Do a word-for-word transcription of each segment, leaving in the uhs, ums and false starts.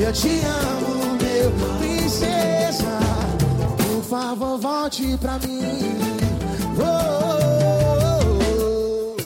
Eu te amo, meu princesa. Por favor, volte pra mim. Oh, oh, oh.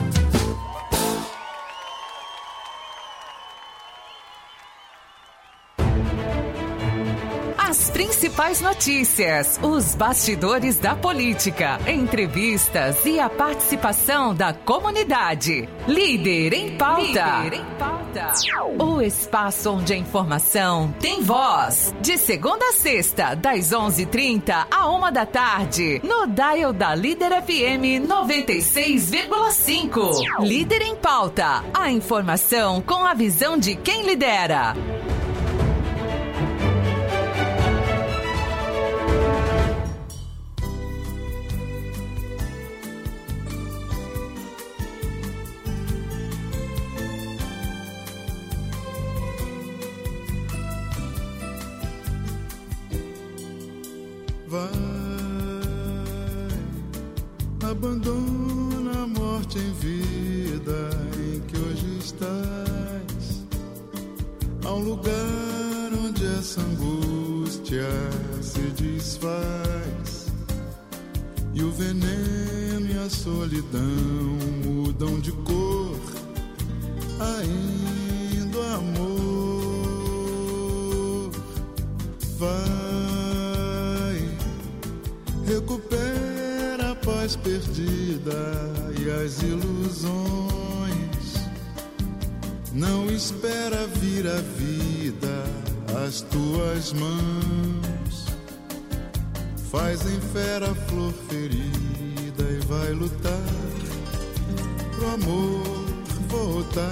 As principais notícias, os bastidores da política, entrevistas e a participação da comunidade. Líder em Pauta. Líder em Pauta. O espaço onde a informação tem voz. De segunda a sexta, das onze e trinta à uma da tarde, no dial da Líder F M noventa e seis vírgula cinco. Líder em Pauta. A informação com a visão de quem lidera. Vai, abandona a morte em vida em que hoje estás, a um lugar onde essa angústia se desfaz, e o veneno e a solidão mudam de cor, ainda o amor. Vai, recupera a paz perdida e as ilusões. Não espera vir a vida às tuas mãos. Faz em fera a flor ferida e vai lutar pro amor voltar.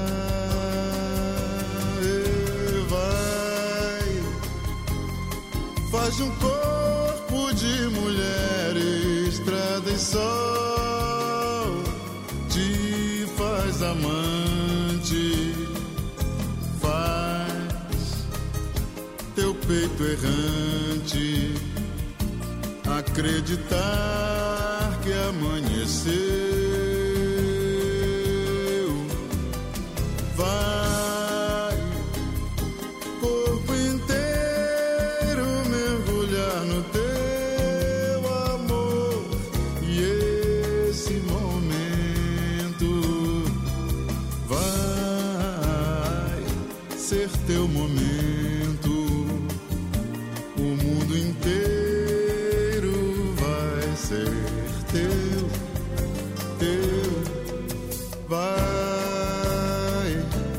E vai, faz de um corpo de mulher estrada e sol, te faz amante, faz teu peito errante acreditar que amanheceu. Vai, corpo inteiro mergulhar no teu amor, e esse momento vai ser teu momento. O mundo inteiro vai ser teu, teu. Vai,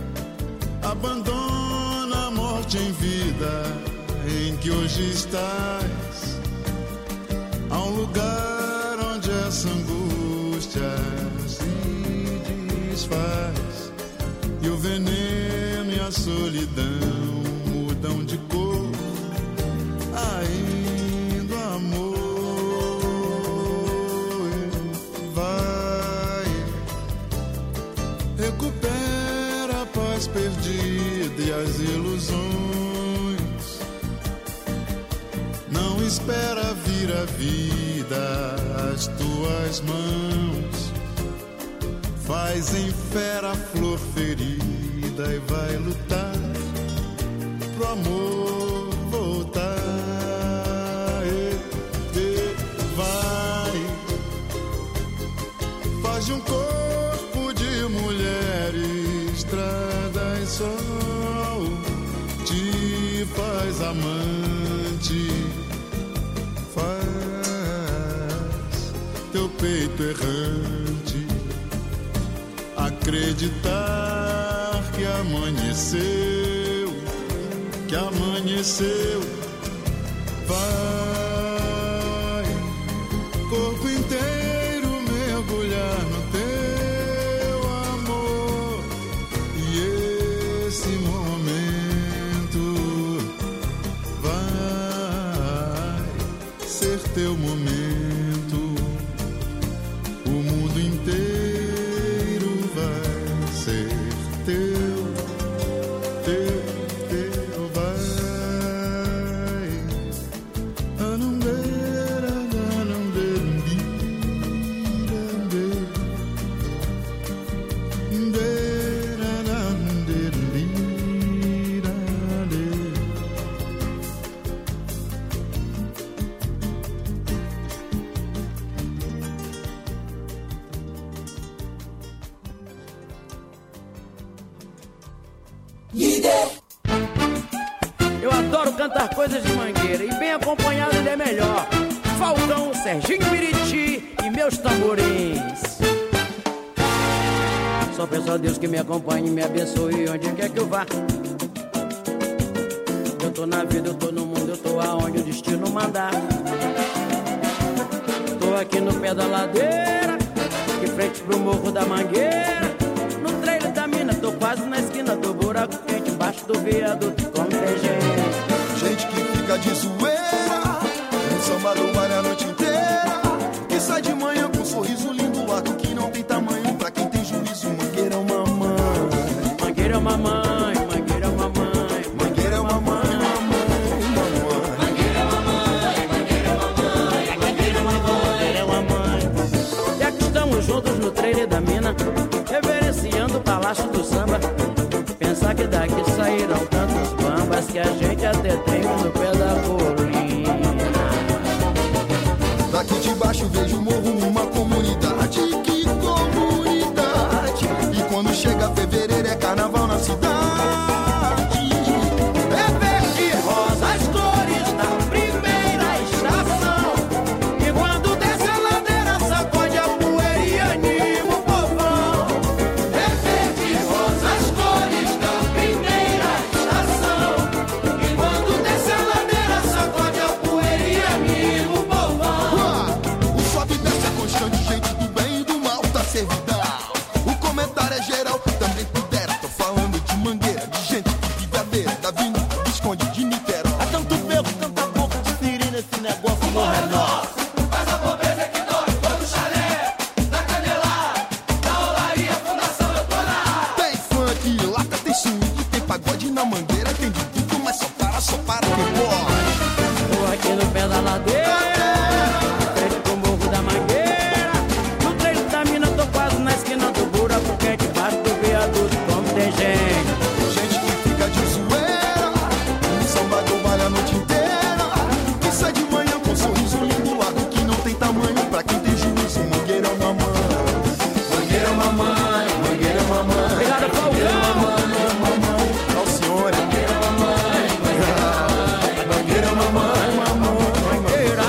abandona a morte em vida em que hoje estás, a um lugar onde essa angústia se desfaz, e o veneno e a solidão mudam de cor, ainda o amor. Vai, recupera a paz perdida e as ilusões. Não espera vir a vida às tuas mãos. Faz em fera a flor ferida e vai lutar pro amor voltar. E, e, vai, faz de um corpo de mulher estrada e sol, te faz amante, faz teu peito errante acreditar que amanheceu, que amanheceu. Vai, corpo inteiro mergulhar no teu amor, e esse momento vai ser teu momento. O mundo inteiro vai ser teu, teu, teu. Vai, Líder. Eu adoro cantar coisas de Mangueira e bem acompanhado ele é melhor. Falcão, Serginho Miriti e meus tamborins. Só peço a Deus que me acompanhe e me abençoe onde quer que eu vá. Eu tô na vida, eu tô no mundo, eu tô aonde o destino mandar. Tô aqui no pé da ladeira, de frente pro morro da Mangueira. No trailer da mina, tô quase na esquina do buraco quente, embaixo do viaduto, como tem gente. Gente que fica de zoeira, no samba do baile a noite inteira. Que sai de manhã com um sorriso lindo, ato que não tem tamanho. Pra quem tem juízo, Mangueira é uma mãe. Mangueira é uma mãe, Mangueira é uma mãe. Mangueira é uma mãe, mamãe, mamãe. Mangueira é uma mãe, Mangueira é uma mãe. Mangueira é uma mãe, é uma mãe. E aqui estamos juntos no trailer da mina, reverenciando o palácio do samba. Pensar que daqui sairão tantos bambas que a gente até tem no pé da colina. Daqui de baixo vejo o morro, uma comunidade. Que comunidade! E quando chega fevereiro é carnaval na cidade. É verde e rosa as cores da primeira estação. E quando desce a ladeira sacode a poeira e anima o povão. É verde e rosa as cores da primeira estação. E quando desce a ladeira sacode a poeira e anima o povão. O sobe e desce é constante, gente do bem e do mal da servidão. O comentário é geral, também pudera. Tô falando de Mangueira, de gente que vive a beira da avenida Visconde de Niterói. Há tanto beco, tanta boca de siri nesse negócio morre é nosso. Mas a pobreza é que dói, foi no chalé, na Canelada, na Olaria, Fundação eu tô lá. Tem funk, lata, tem swing, tem pagode na Mangueira. Tem de tudo, mas só para, só para quem pode. Tô aqui no pé da ladeira, frente pro morro da Mangueira. No trecho da mina, tô quase na esquina do buraco quente, embaixo do viaduto, como tem gente. Gente que fica de zoeira, no samba do baile a noite inteira. Que sai de manhã com um sorriso lindo, lado que não tem tamanho. Pra quem tem juízo, Mangueira é uma mãe. Mangueira é uma mãe, Mangueira é uma mãe. Obrigado, Falcão! Alcione. Mangueira é uma mãe, Mangueira é uma mãe, mamãe. Mangueira,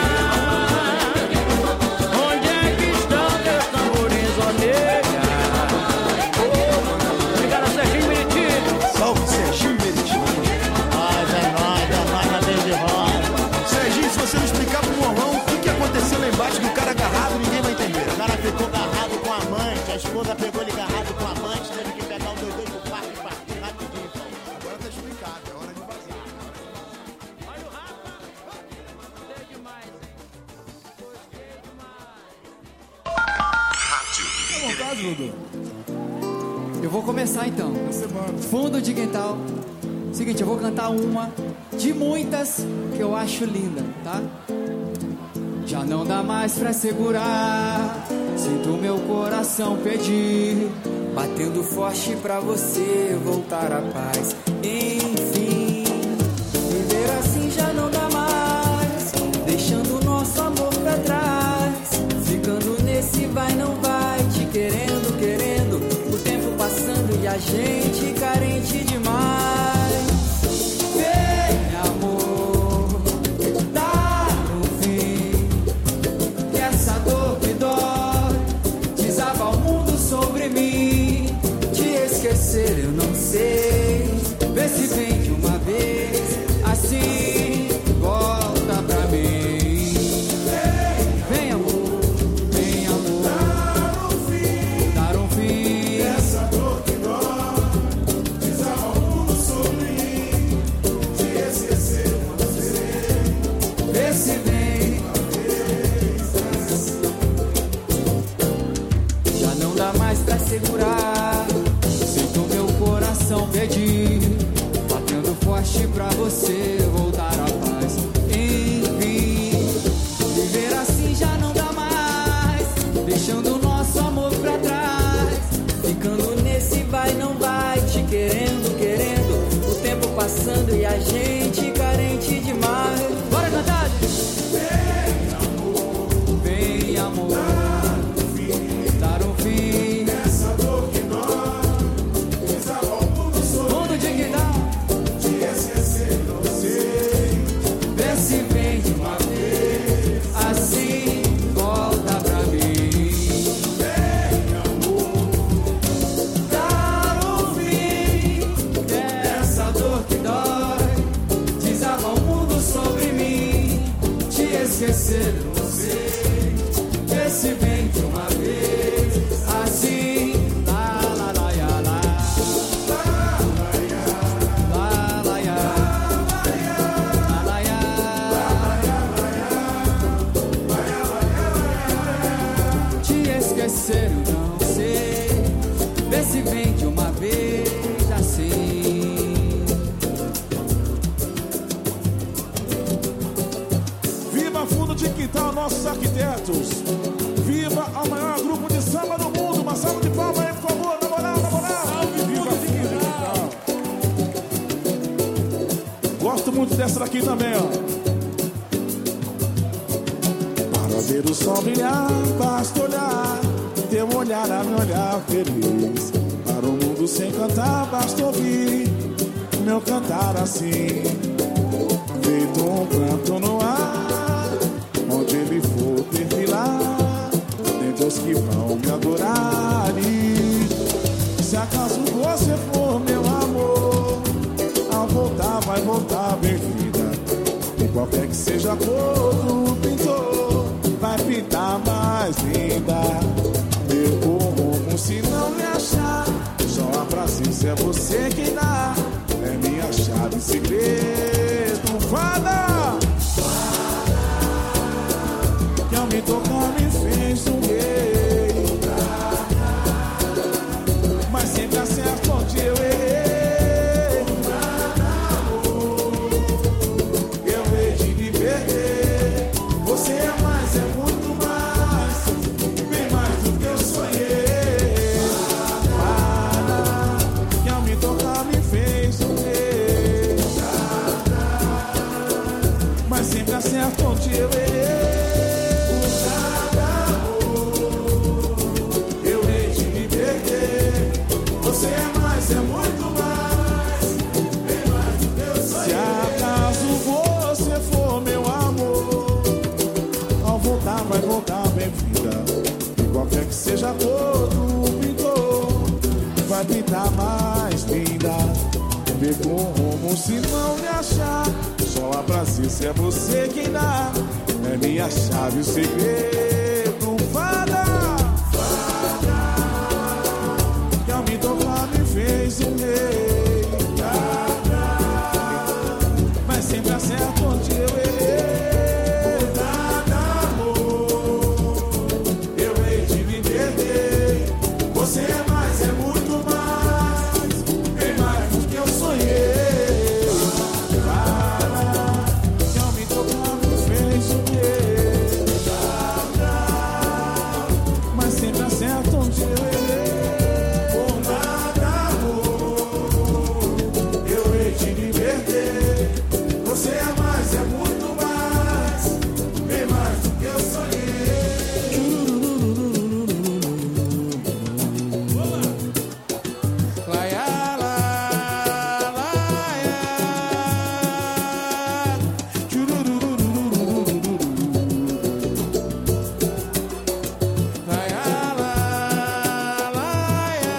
onde é que estão teus tamborins, ó nega? Obrigado, Serginho Miriti. Salve, Serginho Meriti. Nós é nós, é nós na vez de roda. Serginho, se você não explicar pro morrão o que, que aconteceu lá embaixo do cara agarrado, ninguém vai entender. O cara ficou agarrado com a amante, a esposa pegou ele agarrado com a amante, teve que pegar o doidão pro parque e partir rapidinho. Então. Agora tá explicado, é hora de vazar. Olha o Rafa, gostei demais, hein? Gostei demais. Eu vou começar então. Fundo de quintal. Seguinte, eu vou cantar uma de muitas que eu acho linda, tá? Já não dá mais pra segurar. Sinto meu coração pedir, batendo forte pra você voltar à paz. Enfim, viver assim já não dá mais, deixando nosso amor pra trás, ficando nesse vai não vai, te querendo, querendo, o tempo passando e a gente carente demais. Vem, amor, dá no fim, que essa dor que dói desaba o mundo sobre mim. Te esquecer eu não sei, vê se vem de uma vez, assim volta pra mim. Vem, amor, vem, amor, dar um fim, essa dor que dói desaba o mundo sobre mim. Te esquecer eu não sei, vê se vem de uma vez. Já não dá mais pra segurar, sinto meu coração pedir, batendo forte pra você voltar à paz. Enfim, viver assim já não dá mais, deixando nosso amor pra trás, ficando nesse vai não vai, te querendo, querendo, o tempo passando e a gente carente demais. Bora cantar! Vem, amor, vem, amor, dar um fim, essa dor que nós desaba o mundo sobre esquecer eu não sei. Vê se vem de uma vez assim. Viva Fundo de Quintal, nossos arquitetos. Viva o maior grupo de samba do mundo. Uma salva de palmas aí, por favor. Na moral, na moral. Viva Fundo de Quintal. Gosto muito dessa daqui também, ó. Para ver o sol brilhar, basta olhar. Teu olhar a me olhar feliz. Para o mundo sem cantar, basta ouvir meu cantar assim. Feito um pranto no ar, onde ele for perfilar, tem os que vão me adorar. E se acaso você for meu amor, ao voltar vai voltar bem-vinda. E qualquer que seja a cor do pintor, vai pintar mais linda. Meu rumo se não me achar, só a prazer é você quem dá. É minha chave, segredo, fada. Que ao me tocar me fez um rei, mas sempre acerto onde eu errei. Eu hei de me perder. Você é mais, é muito mais, bem mais do que eu sonhei. Fada, que ao me tocar me fez um rei, mas sempre acerto onde eu errei. Você é mais, é muito mais, bem mais do que eu sonhei. Se acaso você for meu amor, ao voltar vai voltar bem-vinda. E qualquer que seja a cor do pintor, vai pintar mais linda. Vê com rumo se não me achar, só a prazer se é você quem dá. É minha chave, o segredo, fada. Me tocar me fez um rei, mas sempre acerto onde eu errei. Nada, amor, eu hei de me perder. Você é mais, é muito mais, bem mais do que eu sonhei. Que ao me tocar me fez um rei, mas sempre acerto onde eu errei. Você é mais, é muito mais, bem mais do que eu sonhei. Laia, laia, laia. Laia, laia, laia.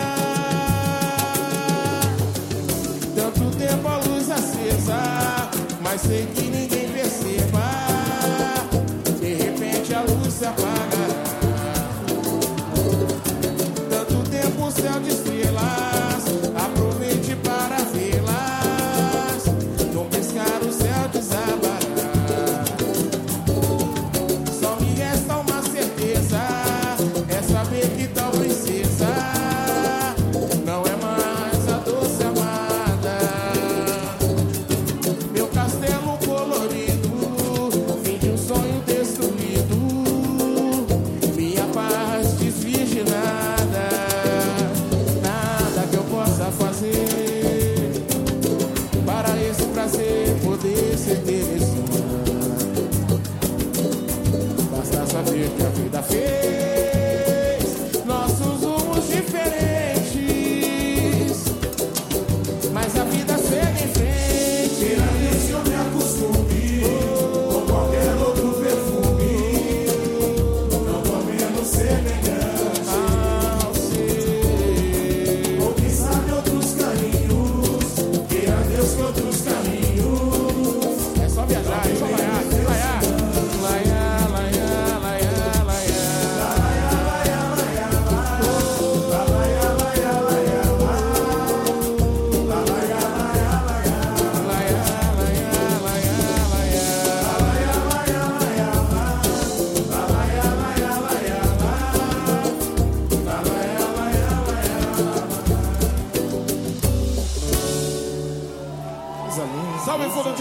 Tanto tempo a luz acesa, mas sei que ninguém perceba. De repente a luz se apaga. Tanto tempo o céu de estrelas, aproveite para vê-las. Não piscar o céu desabará. Só me resta uma certeza, é saber que tal princesa não é mais a doce amada. Meu castelo colorido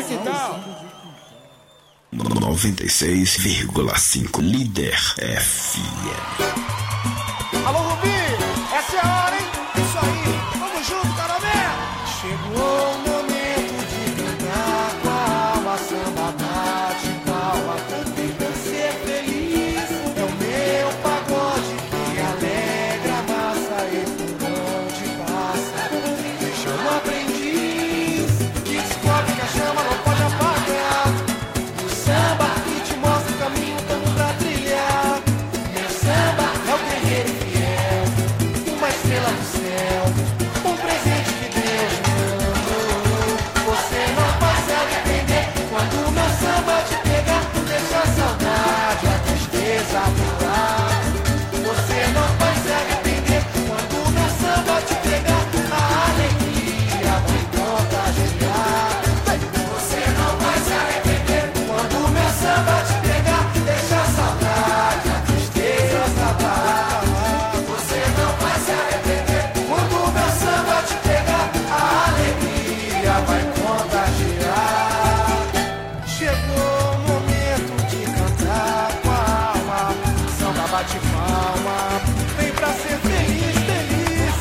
quintal. noventa e seis vírgula cinco Líder F M. Alô, Rubi, essa é a hora, hein? Isso aí, vamos junto, Caromé! Chegou o momento de cantar com a alma, samba bate palma, também pra ser feliz. É o meu pagode que alegra a massa e por onde passa deixa um aprendiz que descobre que a chama não pode apagar. O samba que te mostra o caminho, tamo pra trilhar. Meu samba é o guerreiro fiel, uma estrela do céu, um presente que Deus mandou. Você não consegue entender quando o meu samba te pegar, deixa a saudade, a tristeza do ar. Você não consegue entender quando o meu samba te pegar, a alegria vai contagiar. Você não consegue entender quando o meu samba te pegar, deixa a saudade, a tristeza do ar. Você não consegue entender quando o meu samba te pegar, a alegria vai contagiar. Chegou o momento de cantar com a alma, samba bate palma, vem pra ser feliz, feliz.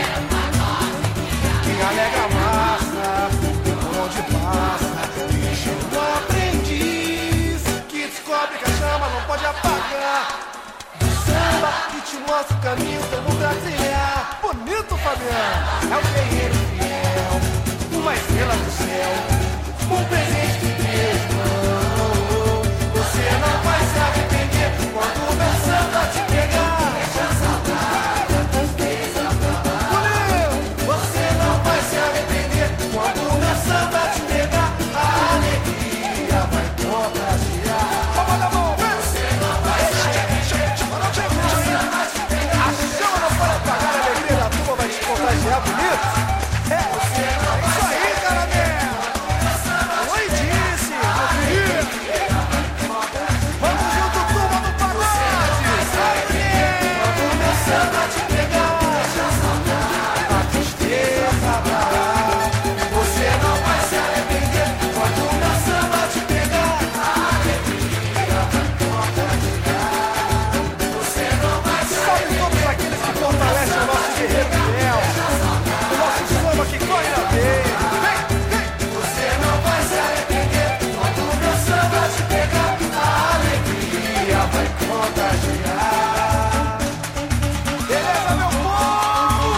Quem alegra a massa, por onde passa, deixa um aprendiz que descobre que a chama não pode apagar. Do samba que te mostra o caminho, tamo pra trilhar. Bonito, Fabiano, é o guerreiro fiel, uma estrela do céu, um presente que Deus mandou. Você não vai se arrepender quando o meu samba te pegar. Deixa a saudade, a tristeza pra lá. Você não vai se arrepender quando o meu samba te pegar, a alegria vai contagiar. Vamos dar mão, vem! Você não vai se arrepender quando o meu samba te pegar. A chama não pode apagar, a alegria da turma vai te contagiar bonito. É, você não vai isso aí, Caramelo. Oi, disse, meu filho. Vamos junto, turma do pagode. Quando o meu samba te pegar, deixa a saudade, a tristeza pra lá. Você não vai se arrepender quando o meu samba te pegar, a alegria vai contagiar. Você não vai se arrepender. Salve todos aqueles que fortalecem o nosso guerreiro fiel, o nosso samba que corre na veia. Vem, vem. Você não vai se arrepender quando o meu samba te pegar, a alegria vai contagiar. Beleza, meu povo?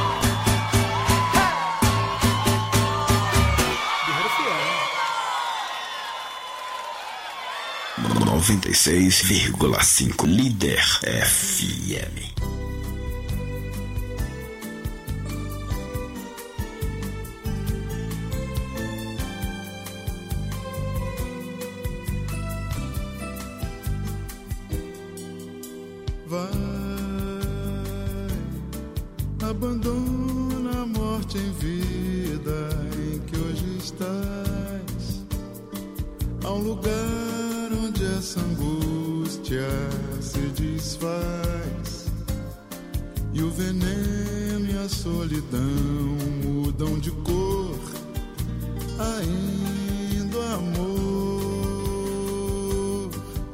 Guerreiro fiel. noventa e seis vírgula cinco Líder F M. Vai, abandona a morte em vida em que hoje estás, a um lugar onde essa angústia se desfaz, e o veneno e a solidão mudam de cor, ainda o amor.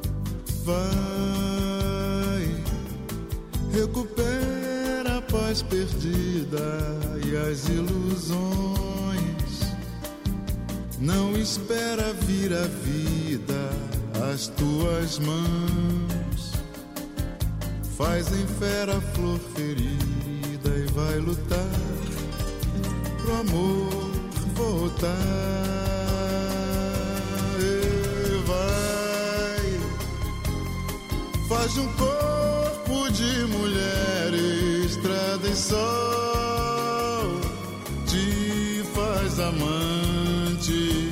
Vai, recupera a paz perdida e as ilusões. Não espera vir a vida às tuas mãos. Faz em fera a flor ferida e vai lutar pro amor voltar. E vai, faz de um corpo de mulher estrada e sol, te faz amante,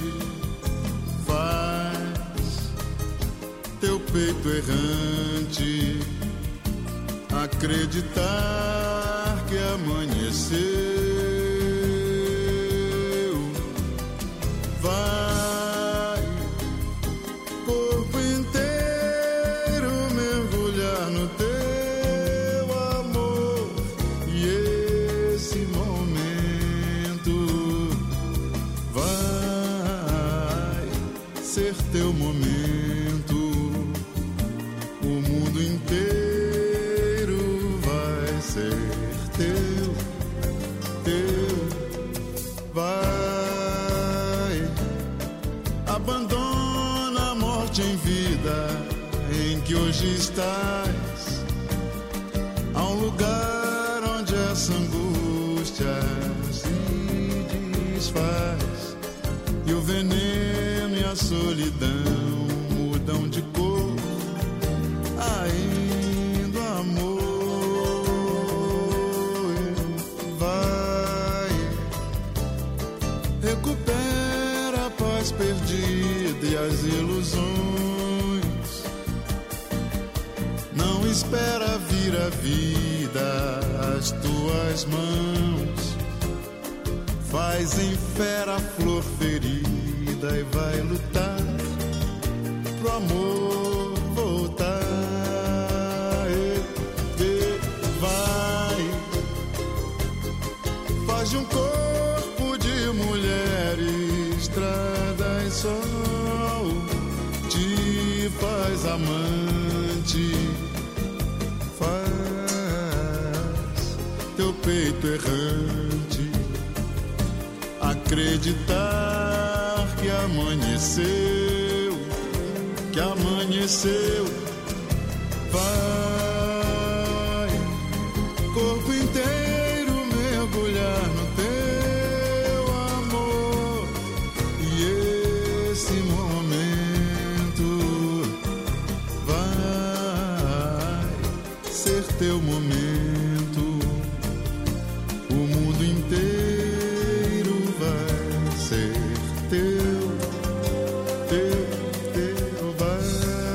faz teu peito errante acreditar que amanheceu. Vai, corpo inteiro mergulhar no teu amor, e esse momento vai onde estás. Há um lugar onde essa angústia se desfaz, e o veneno e a solidão mudam de cor, ainda o amor vai, recupera a paz perdida e as ilusões. Não espera vir a vida às tuas mãos, faz em fera a flor ferida e vai lutar pro amor voltar. Vai, faz de um corpo de mulher estrada e sol, te faz amante, faz teu peito errante acreditar que amanheceu, que amanheceu. Vai, corpo inteiro mergulhar no teu amor, e esse momento vai ser teu momento. O mundo inteiro vai ser teu, teu, teu, vai.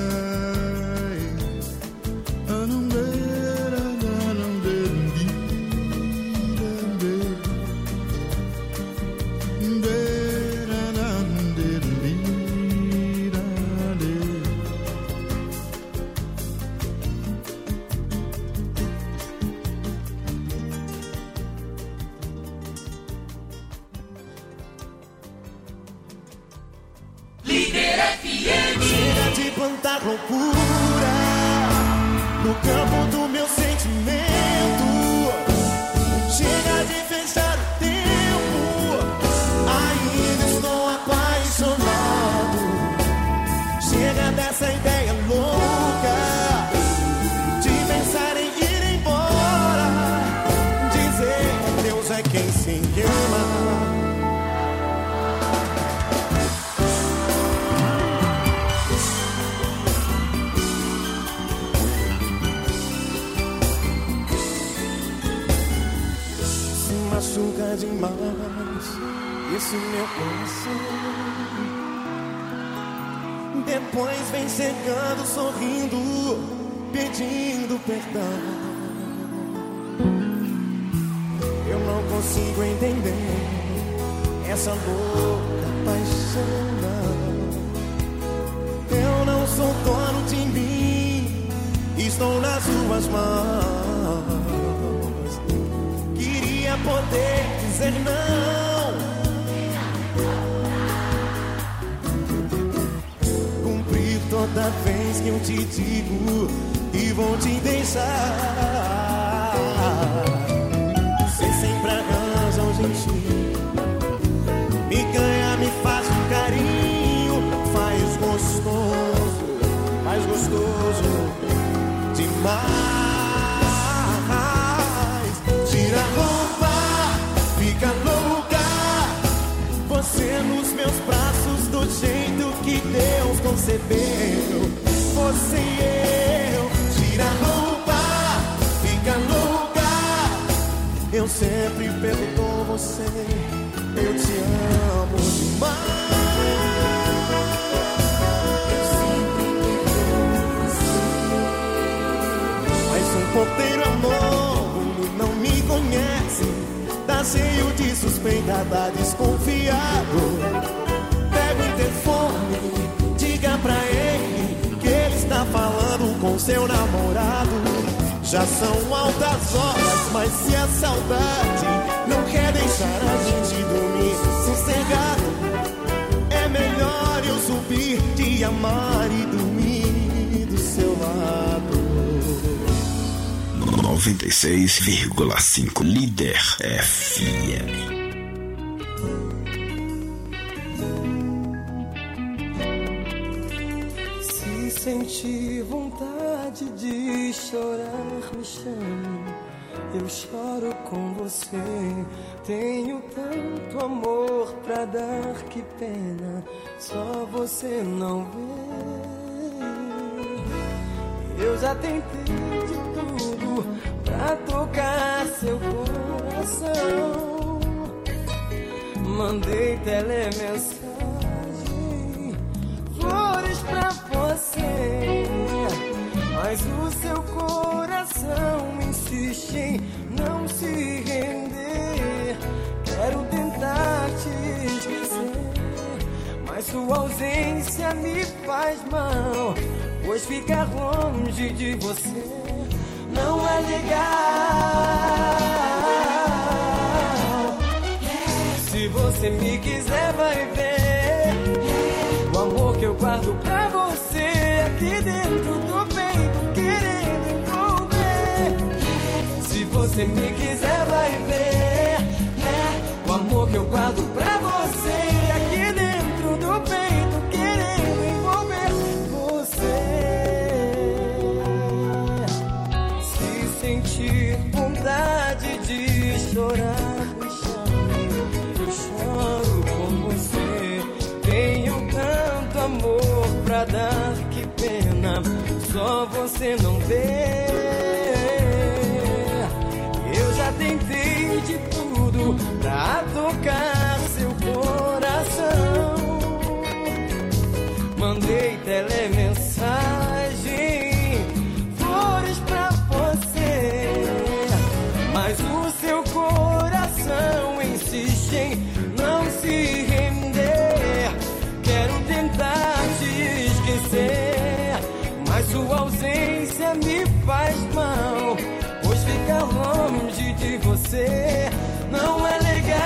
Chega de plantar loucura no campo do meu sentimento. Chega de fechar o tempo, ainda estou apaixonado. Chega dessa ideia louca de pensar em ir embora, dizer que Deus é quem se ama. Machuca demais esse meu coração. Depois vem chegando, sorrindo, pedindo perdão. Eu não consigo entender essa louca paixão, não. Eu não sou dono de mim, estou nas suas mãos. Poder dizer não, cumprir toda vez que eu te digo e vou te deixar. Você sempre arranja um jeitinho, me ganha, me faz um carinho, faz gostoso, faz gostoso demais. Tira a roupa, fica louca, você nos meus braços do jeito que Deus concebeu. Você e eu, tira a roupa, fica louca, eu sempre pergunto você, eu te amo demais. Eu sempre pergunto você, mas um porteiro amor não me conhece, tá cheio de suspeita, tá desconfiado. Pega o interfone, diga pra ele que ele está falando com seu namorado. Já são altas horas, mas se a saudade não quer deixar a gente dormir sossegado, é melhor eu subir, te amar e dormir do seu lado. noventa e seis vírgula cinco Líder F M. Se sentir vontade vontade de chorar, me chame, eu choro com você. Tenho tanto amor pra dar, que pena, só você não vê. Eu já tentei de tudo pra tocar seu coração. Mandei telemensagem, flores pra você, mas o seu coração insiste em não se render. Quero tentar te esquecer, mas sua ausência me faz mal, pois ficar longe de você não é legal. Se você me quiser, vai ver o amor que eu guardo pra você aqui dentro do peito, querendo envolver. Se você me quiser, vai ver, né? O amor que eu guardo pra você aqui dentro do peito, querendo envolver você. Se sentir vontade de chorar, me chame, eu choro com você. Tenho tanto amor pra dar, que pena, só você não vê. Eu já tentei de tudo pra tocar seu coração. Mandei telemensagem, flores pra você, mas o seu coração insiste em não se render. Quero tentar te esquecer, mas sua ausência me faz mal, pois ficar longe de você não é legal.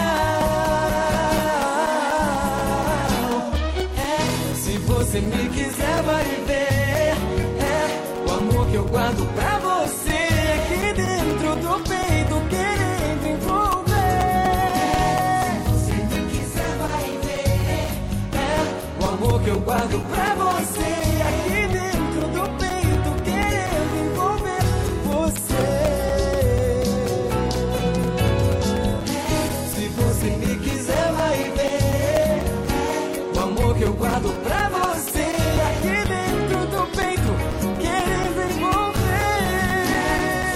É, se você me quiser, vai ver, é, o amor que eu guardo pra você aqui dentro do peito, querendo envolver. Se você me quiser, vai ver, é, o amor que eu guardo pra você aqui dentro do peito, querendo envolver você. Se você me quiser, vai ver o amor que eu guardo pra você aqui dentro do peito, querendo envolver.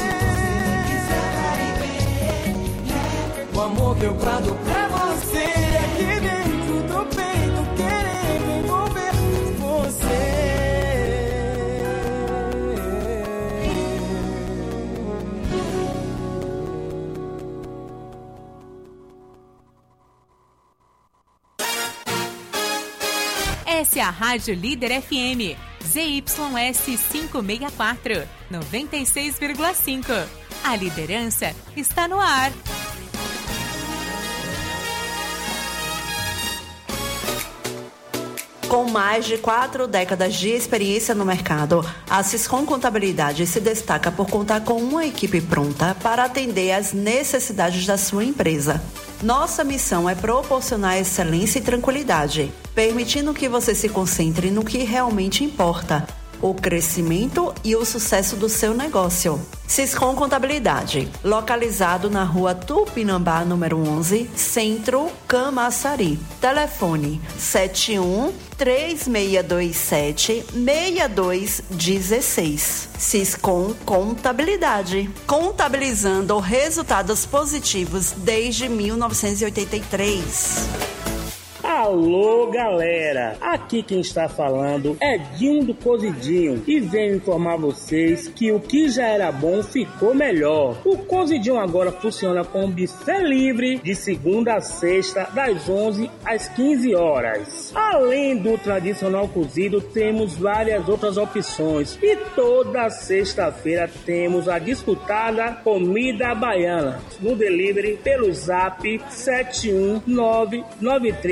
O amor que eu guardo pra você aqui dentro do peito, querendo envolver você. Essa é a Rádio Líder F M, Z Y S quinhentos e sessenta e quatro, noventa e seis vírgula cinco. A liderança está no ar. Com mais de quatro décadas de experiência no mercado, a Siscom Contabilidade se destaca por contar com uma equipe pronta para atender às necessidades da sua empresa. Nossa missão é proporcionar excelência e tranquilidade, permitindo que você se concentre no que realmente importa: o crescimento e o sucesso do seu negócio. Siscom Contabilidade, localizado na rua Tupinambá, número onze, Centro, Camaçari. Telefone sete um, três seis dois sete, seis dois um seis. Siscom Contabilidade, contabilizando resultados positivos desde mil novecentos e oitenta e três. Alô, galera! Aqui quem está falando é Dinho do Cozidinho e venho informar vocês que o que já era bom ficou melhor. O Cozidinho agora funciona com buffet livre de segunda a sexta, das onze às quinze horas. Além do tradicional cozido, temos várias outras opções e toda sexta-feira temos a disputada comida baiana no delivery pelo zap sete um nove nove três quatro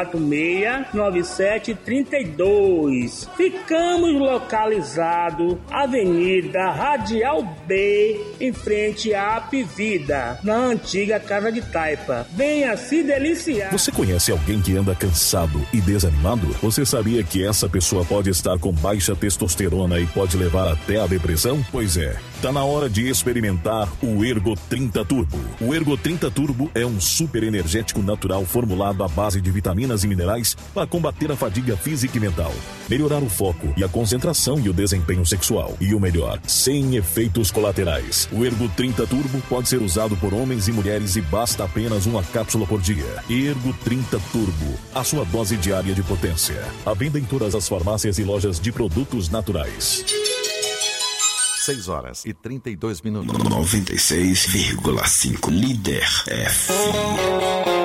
quatro seis, nove sete três dois. Ficamos localizados Avenida Radial B, em frente à Apivida, na antiga Casa de Taipa. Venha se deliciar. Você conhece alguém que anda cansado e desanimado? Você sabia que essa pessoa pode estar com baixa testosterona e pode levar até a depressão? Pois é, tá na hora de experimentar o Ergo trinta Turbo. O Ergo trinta Turbo é um super energético natural formulado à base de vitaminas e minerais para combater a fadiga física e mental, melhorar o foco e a concentração e o desempenho sexual. E o melhor, sem efeitos colaterais. O Ergo trinta Turbo pode ser usado por homens e mulheres e basta apenas uma cápsula por dia. Ergo trinta Turbo, a sua dose diária de potência. À venda em todas as farmácias e lojas de produtos naturais. seis horas e trinta e dois minutos. noventa e seis vírgula cinco Líder F M.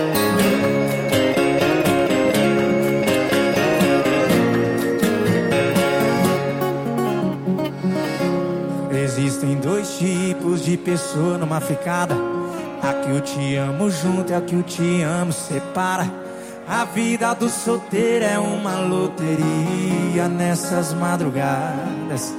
Existem dois tipos de pessoa numa ficada. A que eu te amo junto e a que eu te amo separa. A vida do solteiro é uma loteria nessas madrugadas.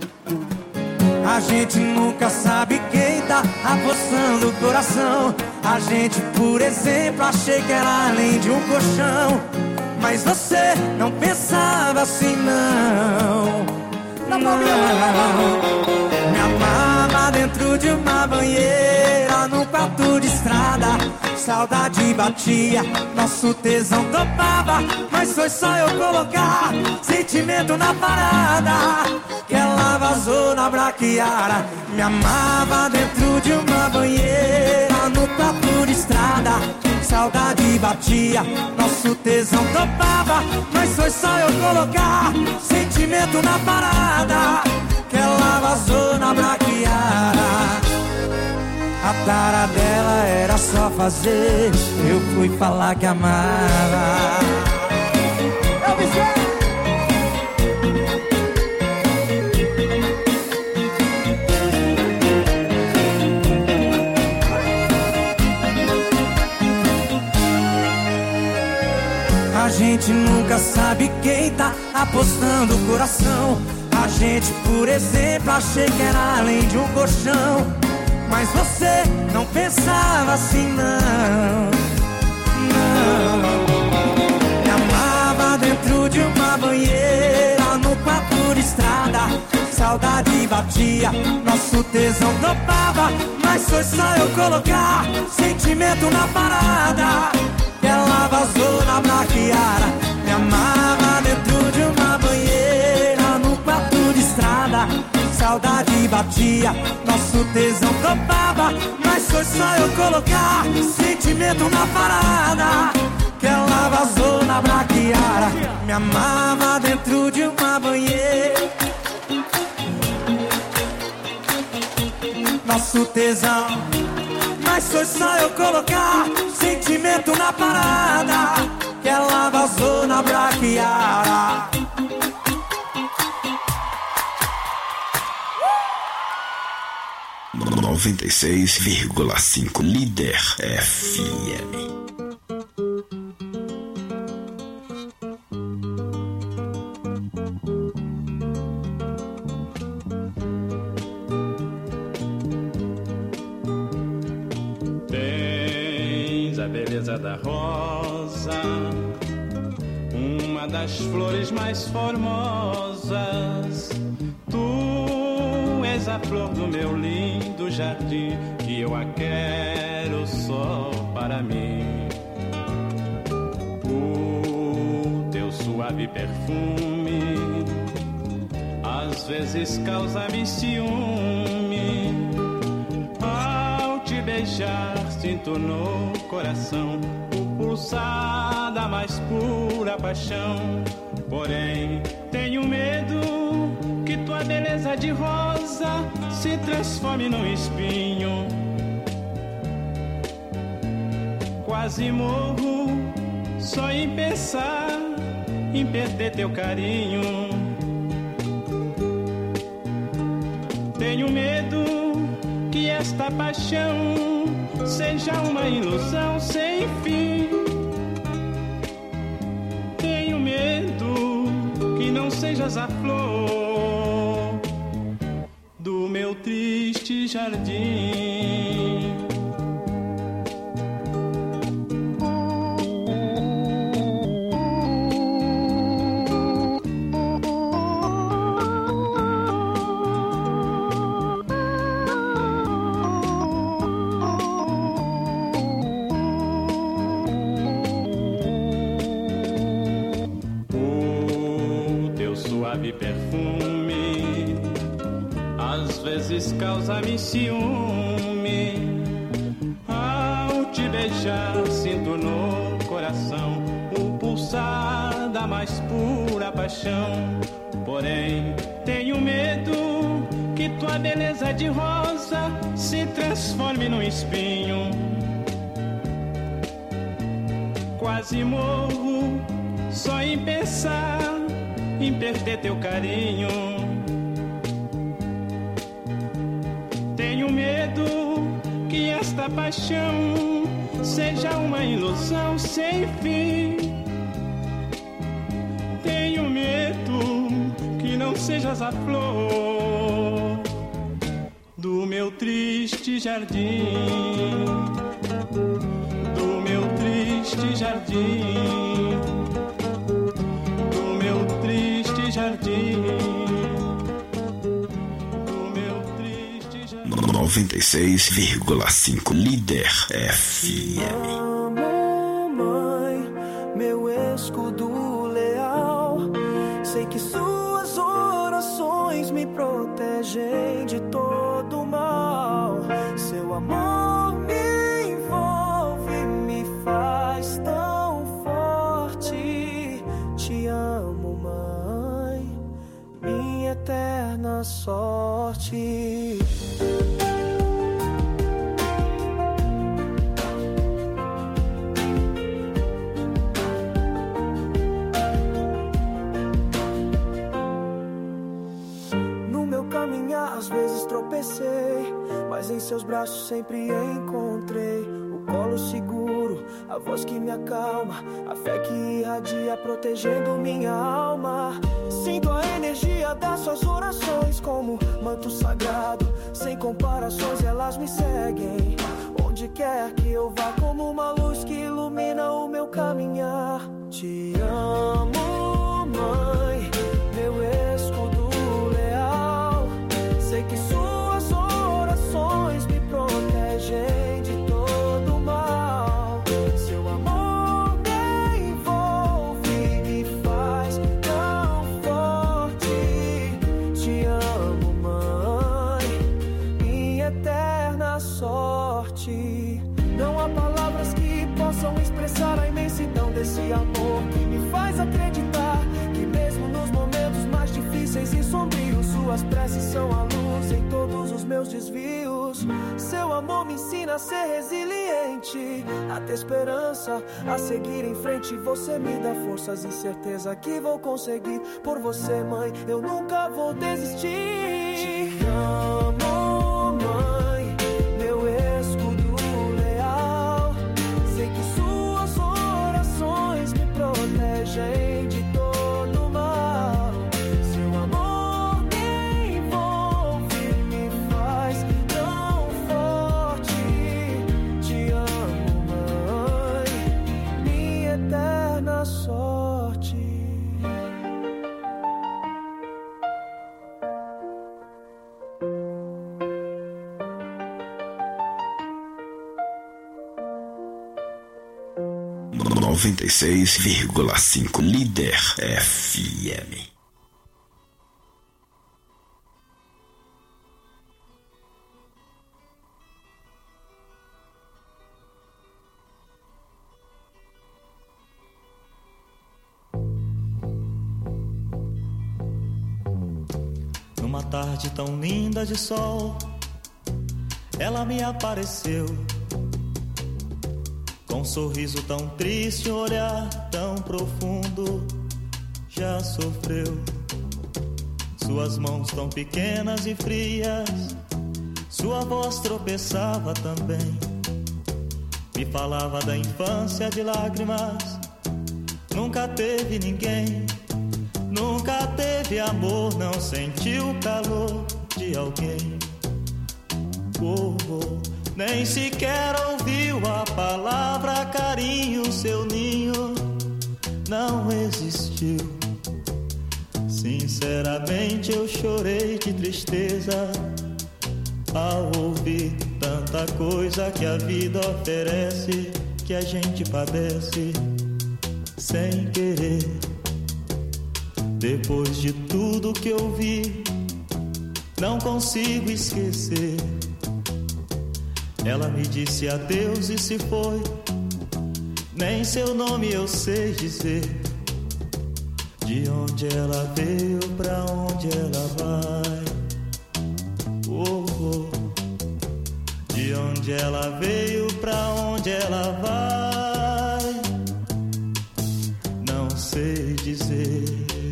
A gente nunca sabe quem tá apostando o coração. A gente, por exemplo, achei que era além de um colchão. Mas você não pensava assim, não. Não, me amava dentro de uma banheira, num quarto de estrada. Saudade batia, nosso tesão topava. Mas foi só eu colocar sentimento na parada que ela vazou na braquiara. Me amava dentro de uma banheira, no quarto de estrada. Saudade batia, nosso tesão topava. Mas foi só eu colocar sentimento na parada que ela vazou na braquiara. A tara dela era só fazer, eu fui falar que amava. Eu me sei. A gente nunca sabe quem tá apostando o coração. A gente, por exemplo, achei que era além de um colchão. Mas você não pensava assim, não. Não. Me amava dentro de uma banheira, no quarto de estrada. Saudade batia, nosso tesão topava. Mas foi só eu colocar sentimento na parada que ela vazou na braquiara. Me amava dentro de uma banheira, no quarto de estrada. Saudade batia, nosso tesão topava. Mas foi só eu colocar sentimento na parada que ela vazou na braquiara. Me amava dentro de uma banheira, nosso tesão. Mas foi só eu colocar sentimento na parada que ela vazou na braquiara. noventa e seis vírgula cinco Líder F M. Tens a beleza da rosa, uma das flores mais formosas. Tu és a flor do meu lindo jardim, que eu a quero só para mim. O teu suave perfume às vezes causa-me ciúme. Ao te beijar sinto no coração o pulsar da mais pura paixão. Porém tenho medo que tua beleza de rosa se transforme num espinho. Quase morro só em pensar em perder teu carinho. Tenho medo que esta paixão seja uma ilusão sem fim. sejas a flor do meu triste jardim. Perfume às vezes causa-me ciúme. Ao te beijar sinto no coração o pulsar da mais pura paixão. Porém tenho medo que tua beleza de rosa se transforme num espinho. Quase morro só em pensar em perder teu carinho. Tenho medo que esta paixão seja uma ilusão sem fim. Tenho medo que não sejas a flor do meu triste jardim, do meu triste jardim. Jardim, o meu triste jardim. noventa e seis vírgula cinco Líder F M. Amo, mãe, meu escudo leal. Sei que suas orações me protegem de todo mal. Seu amor me envolve, me faz tão forte. Te amo, mãe, minha eterna sorte. No meu caminhar às vezes tropecei, mas em seus braços sempre encontrei o colo seguro, a voz que me acalma, a fé que irradia protegendo minha alma. Sinto a energia das suas orações como manto sagrado, sem comparações elas me seguem. Onde quer que eu vá, como uma luz que ilumina o meu caminhar. Te amo, mãe, meu escudo leal. Sei que suas orações me protegem de todo mal. Seu amor me envolve, me faz tão forte. Te amo, mãe, minha eterna sorte. Não há palavras que possam expressar a imensidão desse amor que me faz acreditar que mesmo nos momentos mais difíceis e sombrios, suas preces são a luz em todos os meus desvios. Seu amor me ensina a ser resiliente, a ter esperança, a seguir em frente. Você me dá forças e certeza que vou conseguir. Por você, mãe, eu nunca vou desistir. Te amo, mãe, meu escudo leal. Sei que suas orações me protegem de todo mal. Seu amor me envolve, me faz tão forte. Te amo, mãe, minha eterna sorte. noventa e seis vírgula cinco Líder F M. Numa tarde tão linda de sol, ela me apareceu, com um sorriso tão triste, um olhar tão profundo. Já sofreu, suas mãos tão pequenas e frias, sua voz tropeçava também. Me falava da infância de lágrimas, nunca teve ninguém. Nunca teve amor, não sentiu o calor de alguém. Oh, oh. Nem sequer ouviu a palavra carinho, seu ninho não existiu. Sinceramente eu chorei de tristeza ao ouvir tanta coisa que a vida oferece, que a gente padece sem querer. Depois de tudo que eu vi, não consigo esquecer. Ela me disse adeus e se foi, nem seu nome eu sei dizer. De onde ela veio, pra onde ela vai. Oh, oh. De onde ela veio, pra onde ela vai. Não sei dizer.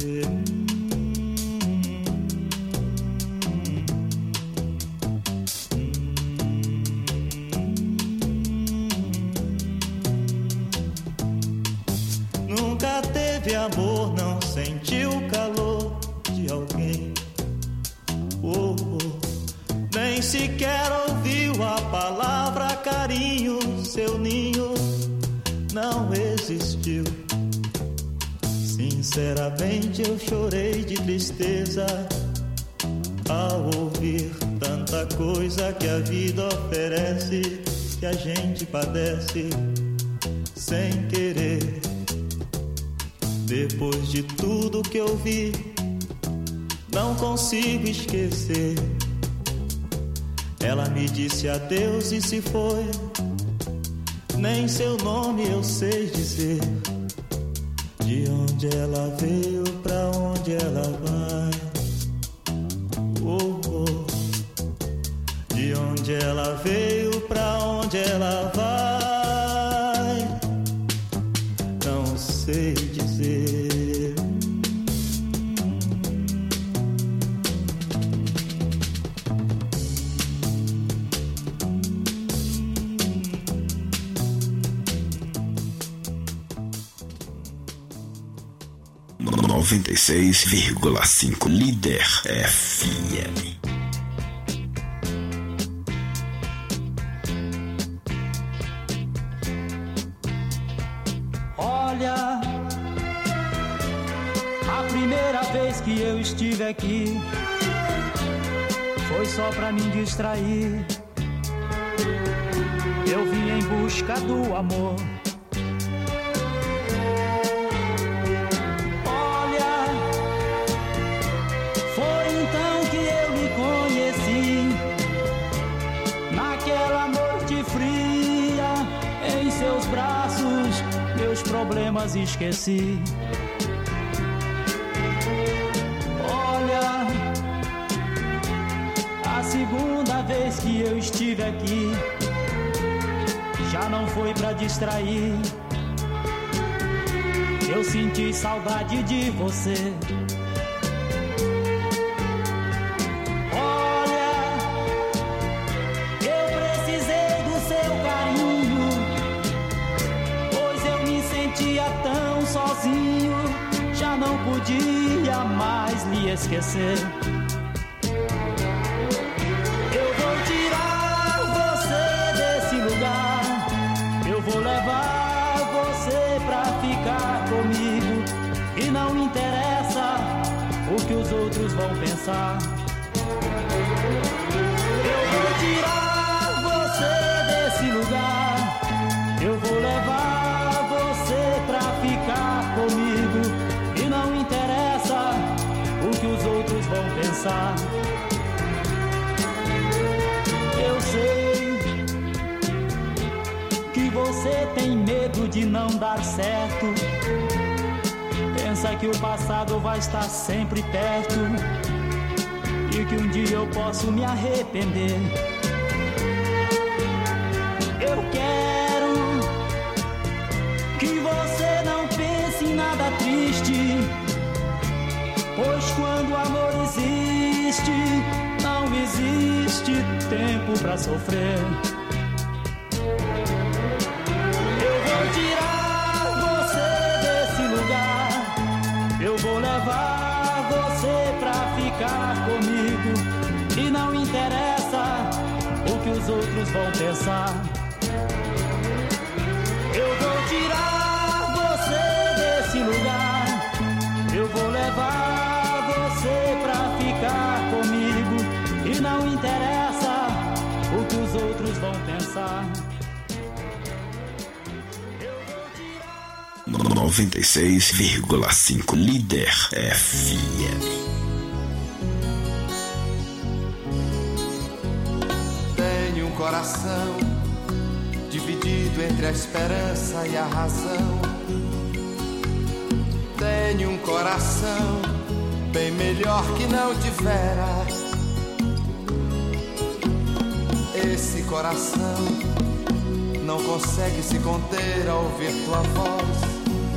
Nunca teve amor, não sentiu o calor de alguém. Oh, oh. Nem sequer ouviu a palavra carinho, seu ninho não existiu. Sinceramente eu chorei de tristeza ao ouvir tanta coisa que a vida oferece, que a gente padece sem querer. Depois de tudo que eu vi, não consigo esquecer. Ela me disse adeus e se foi, nem seu nome eu sei dizer. De onde ela veio, pra onde ela vai. Oh, oh. De onde ela veio, pra onde ela vai. Não sei dizer. noventa e seis vírgula cinco Líder F M. Olha, a primeira vez que eu estive aqui foi só pra me distrair. Eu vim em busca do amor. Meus problemas esqueci. Olha, a segunda vez que eu estive aqui já não foi pra distrair. Eu senti saudade de você. Tão sozinho, já não podia mais lhe esquecer. Eu vou tirar você desse lugar, eu vou levar você pra ficar comigo. E não interessa o que os outros vão pensar. Eu vou tirar você desse lugar, eu vou levar pra ficar comigo. E não interessa o que os outros vão pensar. Eu sei que você tem medo de não dar certo. Pensa que o passado vai estar sempre perto e que um dia eu posso me arrepender. Eu quero que você não pense em nada triste, pois quando o amor existe, não existe tempo pra sofrer. Eu vou tirar você desse lugar, eu vou levar os outros vão pensar. Eu vou tirar você desse lugar, eu vou levar você pra ficar comigo, e não interessa o que os outros vão pensar. noventa e seis vírgula cinco Líder F M. Tenho um coração dividido entre a esperança e a razão. Tenho um coração bem melhor que não tivera. Esse coração não consegue se conter ao ouvir tua voz.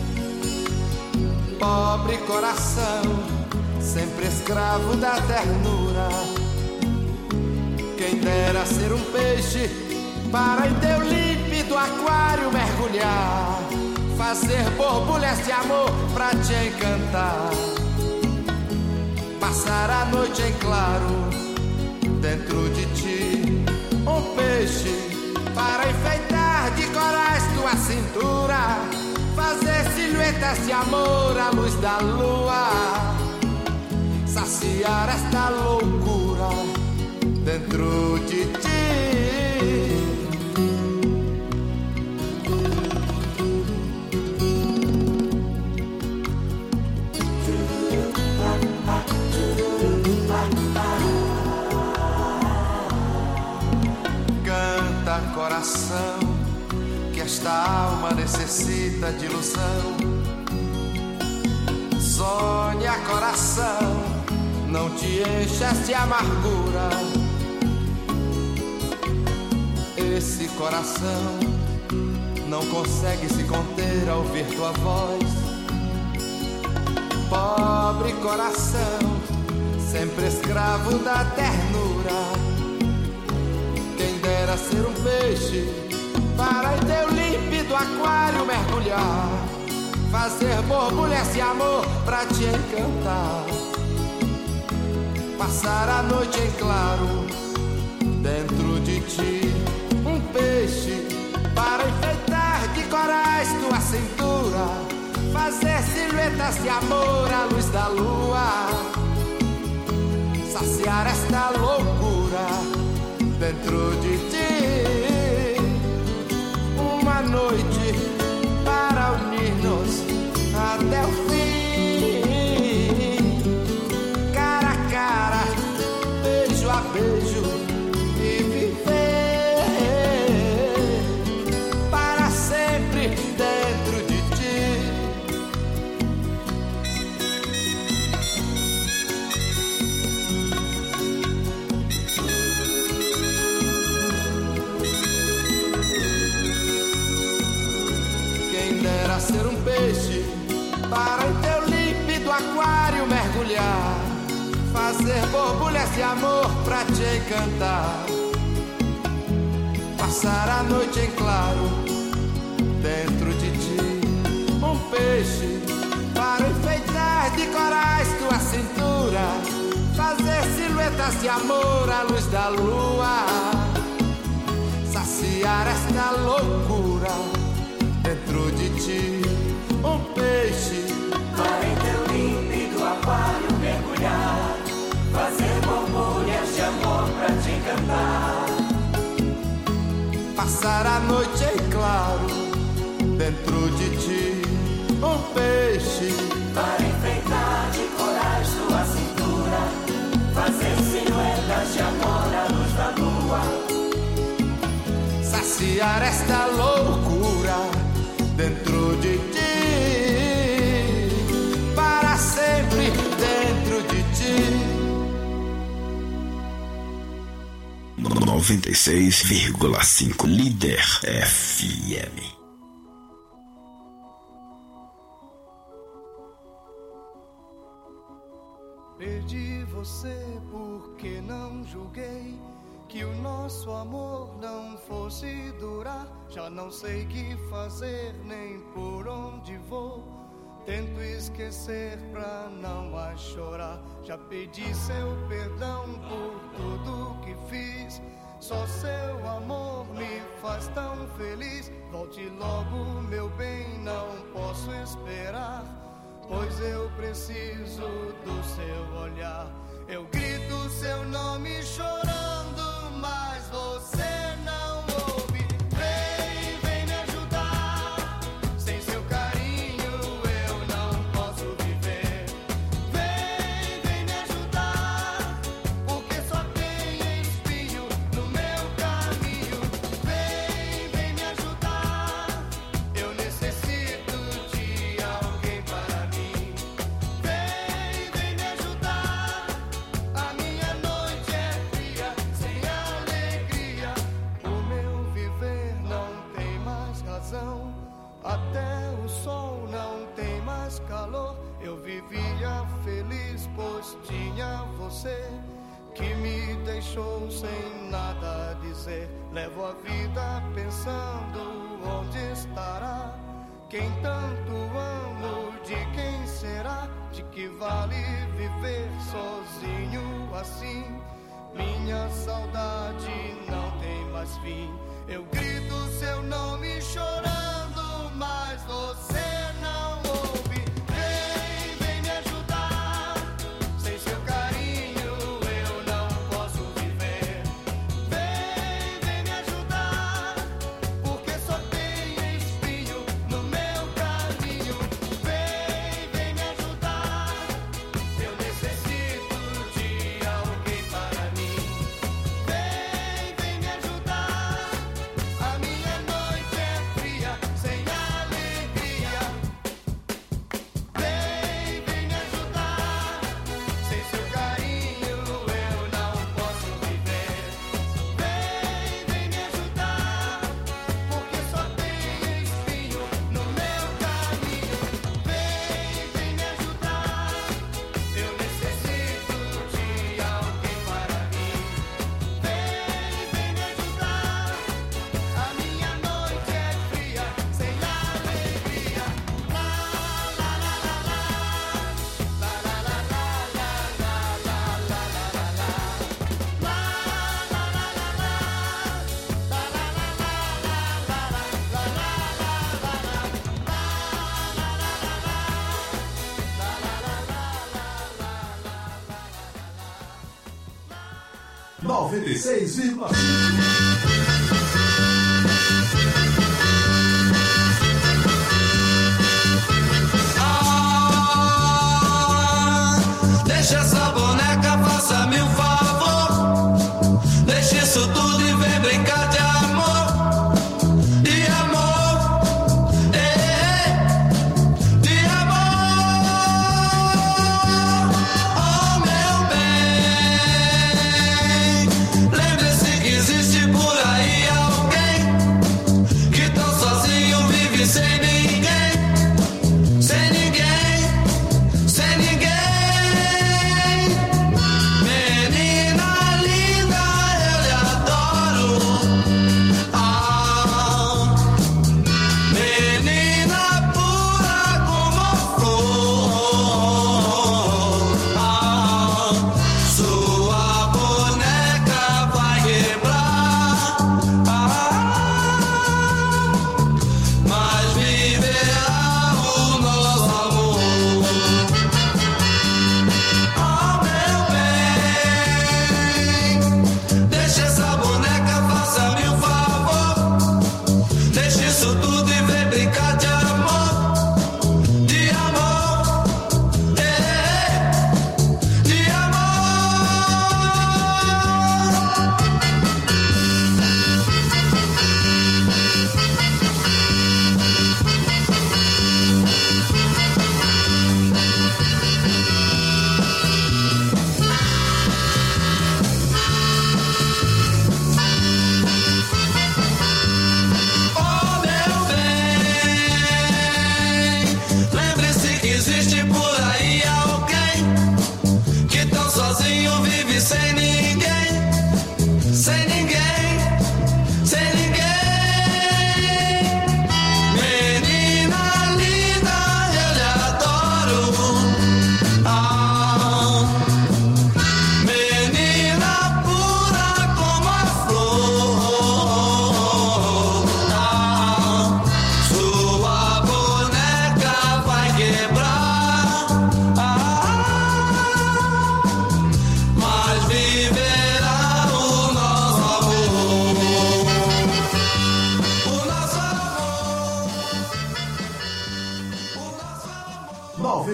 Pobre coração, sempre escravo da ternura. Quem dera ser um peixe para em teu límpido aquário mergulhar, fazer borbulhas de amor pra te encantar, passar a noite em claro dentro de ti. Um peixe para enfeitar de corais tua cintura, fazer silhuetas de amor à luz da lua, saciar esta loucura dentro de ti. Canta, coração, que esta alma necessita de ilusão. Sonha, coração, não te enchas de amargura. Esse coração não consegue se conter ao ouvir tua voz. Pobre coração, sempre escravo da ternura. Quem dera ser um peixe para em teu límpido aquário mergulhar, fazer borbulhas de amor pra te encantar, passar a noite em claro dentro de ti. Um peixe para enfeitar de corais tua cintura, fazer silhuetas de amor à luz da lua, saciar esta loucura dentro de ti. Uma noite para unir-nos até o fim, cara a cara, beijo a beijo, e viver para sempre dentro de ti. Quem dera ser um peixe para em teu límpido aquário mergulhar, fazer borbulhas de amor pra te encantar, passar a noite em claro dentro de ti. Um peixe para enfeitar de corais tua cintura, fazer silhuetas de amor à luz da lua, saciar esta loucura dentro de ti. Um peixe para em teu límpido aquário mergulhar, fazer borbulhas de amor pra te encantar, passar a noite em claro dentro de ti. Um peixe para enfeitar de corais tua cintura, fazer silhuetas de amor à luz da lua, saciar esta loucura dentro de ti, para sempre dentro de ti. noventa e seis vírgula cinco Líder F M. Perdi você porque não julguei que o nosso amor não fosse durar. Já não sei que fazer nem por onde vou. Tento esquecer pra não a chorar. Já pedi seu perdão por tudo que fiz. Só seu feliz. Volte logo, meu bem, não posso esperar, pois eu preciso do seu olhar. Eu grito seu nome chorando, mas você não ouve. Vem, vem me ajudar, sem seu carinho eu não posso viver. Vem, vem me ajudar, porque só tem espinho no meu caminho. Vem, vem me ajudar, eu necessito de alguém para mim. Vem, vem me ajudar, a minha noite é fria, sem alegria. O meu viver não tem mais razão, até o sol não tem mais calor. Eu vivia feliz, pois tinha você, que me deixou sem nada a dizer. Levo a vida pensando onde estará quem tanto amo, de quem será? De que vale viver sozinho assim? Minha saudade não tem mais fim. Eu grito seu nome chorando, mas você não ouve. Vem, vem me ajudar, sem seu carinho eu não posso viver. Vem, vem me ajudar, porque só tem espinho no meu caminho. Vem, vem me ajudar, eu necessito de alguém para mim. Vem, vem me ajudar, a minha noite é fria, sem alegria. Vem, vem me ajudar, sem seu carinho eu não posso viver. Vem, vem me ajudar, porque só tem espinho no meu caminho. Vem, vem me ajudar, eu necessito de alguém para mim. Vem, vem me ajudar, a minha noite é fria, sem alegria. La la la la la, la la la la la la la la la la la, la la la la la, la la la la noventa e seis vírgula cinco. Deixa essa boneca, faça-me um favor. Deixa isso tudo e vem brincar de amor. De amor, eh, eh, de amor. Oh meu bem, lembre-se que existe por aí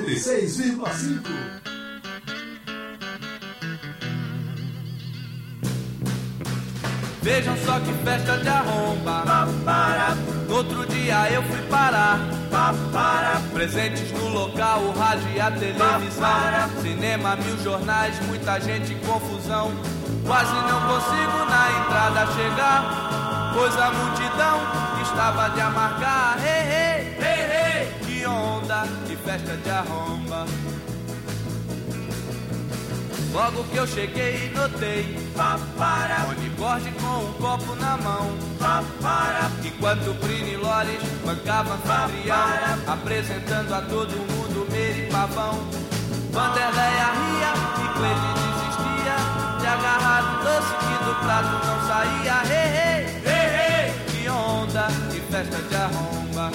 noventa e seis vírgula cinco. Vejam só que festa de arromba. No outro dia eu fui parar. Presentes no local, o rádio e a televisão. Cinema, mil jornais, muita gente em confusão. Quase não consigo na entrada chegar, pois a multidão estava de amargar. Hey, hey, hey, hey. Que onda, que festa de arromba. Logo que eu cheguei notei Oniborde com um copo na mão, enquanto Brini e Loris bancavam anfitrião, apresentando a todo mundo Meire e Pavão. Vanderleia ria e Cleide desistia de agarrar um doce que do prato não saía. Hey, hey, hey, hey. Que onda, que festa de arromba.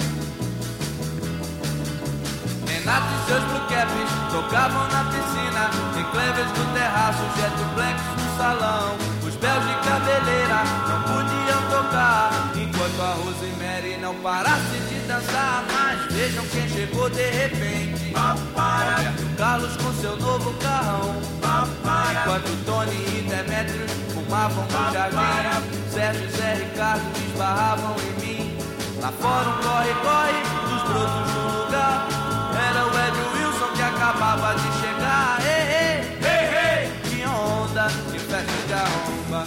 Renato e seus blue caps tocavam na piscina, em Clevers no terraço, jet blacks no salão. Os Belos de cabeleira não podiam tocar, enquanto a Rosemary não parasse de dançar. Mas vejam quem chegou de repente, Roberto Carlos com seu novo carrão, enquanto Tony e Demetrius fumavam no jardim. Sérgio e Zé Ricardo esbarravam em mim. Lá fora um corre-corre dos brotos do lugar. Era o Ed Wilson que acabava de chegar. Hey, hey, hey, hey. Que onda, que festa de arromba.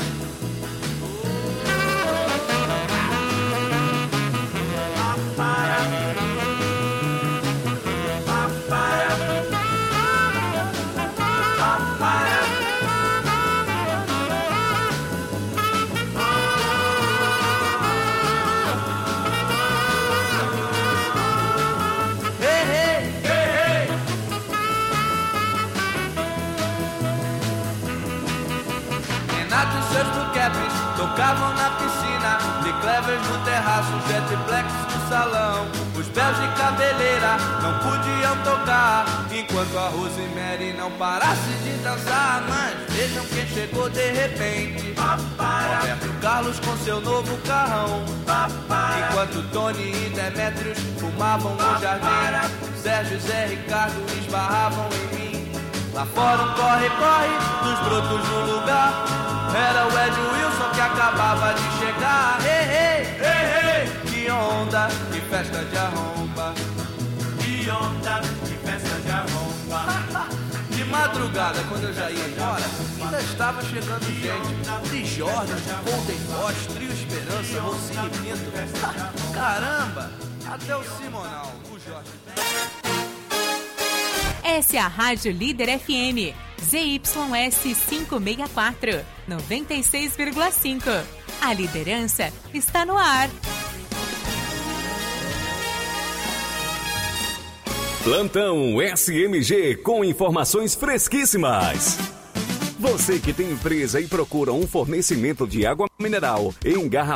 Tocavam na piscina, de Clevers no terraço, jet blacks no salão. Os Belos de cabeleira não podiam tocar, enquanto a Rosemary não parasse de dançar. Mas vejam quem chegou de repente, Roberto Carlos com seu novo carrão, enquanto Tony e Demetrius fumavam no jardim. Sérgio e Zé Ricardo esbarravam em mim. Lá fora um corre-corre dos brotos do lugar. Era o Ed Wilson que acabava de chegar. Hey, hey, hey, hey. Que onda, que festa de arromba. Que onda, que festa de arromba. De madrugada, quando eu já ia embora, ainda estava chegando gente. De Jordan, Golden Boys, Trio Esperança, Rocinho e Pinto. Caramba, até o Simonal, o Jorge. Essa é a Rádio Líder F M, Z Y S quinhentos e sessenta e quatro, noventa e seis vírgula cinco. A liderança está no ar. Plantão S M G com informações fresquíssimas. Você que tem empresa e procura um fornecimento de água mineral engarrafada